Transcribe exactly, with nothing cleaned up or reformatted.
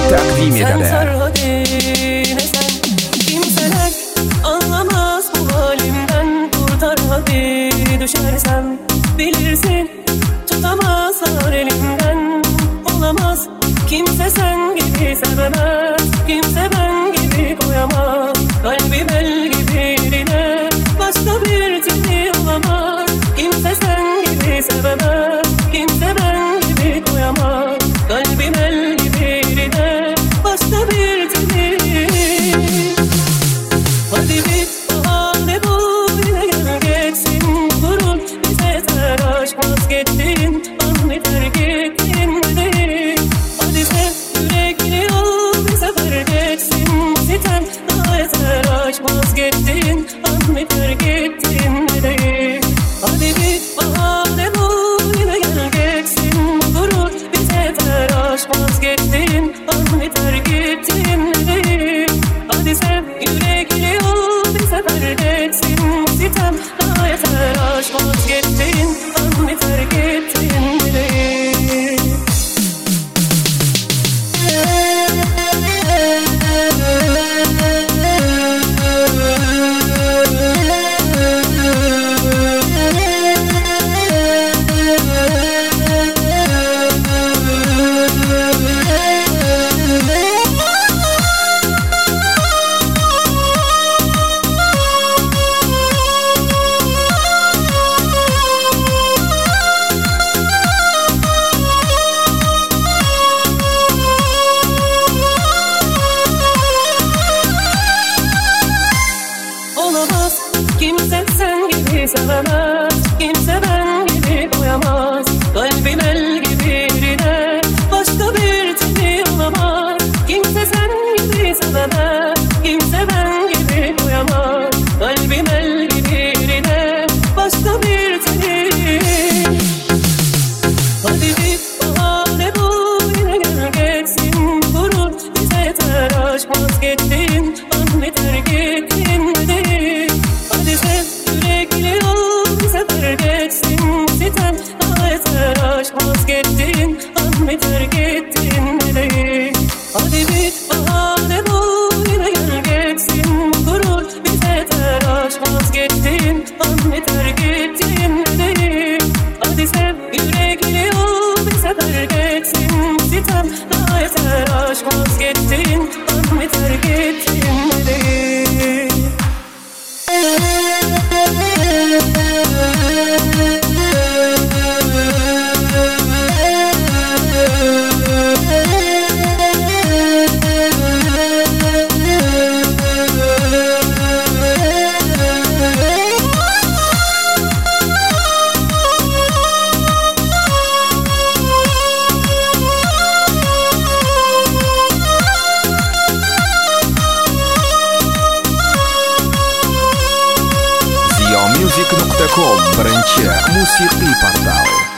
təqdim Sen edələr. sarhadine sen, kimseler anlamaz bu halimden. Kurtar hadi düşersem, bilirsin tutamazlar elimden. Olamaz kimse sen gibi sevemez, kimse ben gibi koyamaz. Kalbim el gibi yerine, başka bir türlü olamaz. Kimse sen gibi sevemez, kimse ben gibi koyamaz. Kalbim el gibi yerine, başka bir türlü. Hadi bir bahane bul, yine gel geçsin. Gurur bize telaş, vazgeçtin, anı terk ettin değil. Hadi sev yürekli ol, bir sefer geçsin. Sitem daha yeter aşk, vazgeçtin, anı terk ettin değil. Hadi bir bahane bul, yine gel geçsin. Gurur bize telaş, vazgeçtin, anı terk ettin değil. Hadi sev yürekli ol, bir sefer geçsin. Sitem daha yeter aşk, vazgeçtin, anı terk ettin değil. Olamaz kimse sen gibi sevemez, kimse ben gibi koyamaz. Kalbim el gibi yerine, başka bir türlü olamaz. Kimse sen gibi sevemez, kimse ben gibi koyamaz. Kalbim el gibi yerine, başka bir türlü. Hadi bir bahane bul, yine gel geçsin. Gurur bize telaş, vazgeçtin, anı terk ettin değil. Hadi sev yürekli ol, bir sefer geçsin. Sitem daha yeter aşk, vazgeçtin, anı terk ettin değil. Hadi bir bahane bul, yine gel geçsin. Gurur bize telaş, vazgeçtin, anı terk ettin değil. Hadi sev yürekli ol, bir sefer geçsin. Sitem daha yeter aşk, vazgeçtin, anı terk ettin değil. ziyomusic nuqta com birinchi musiqiy portal.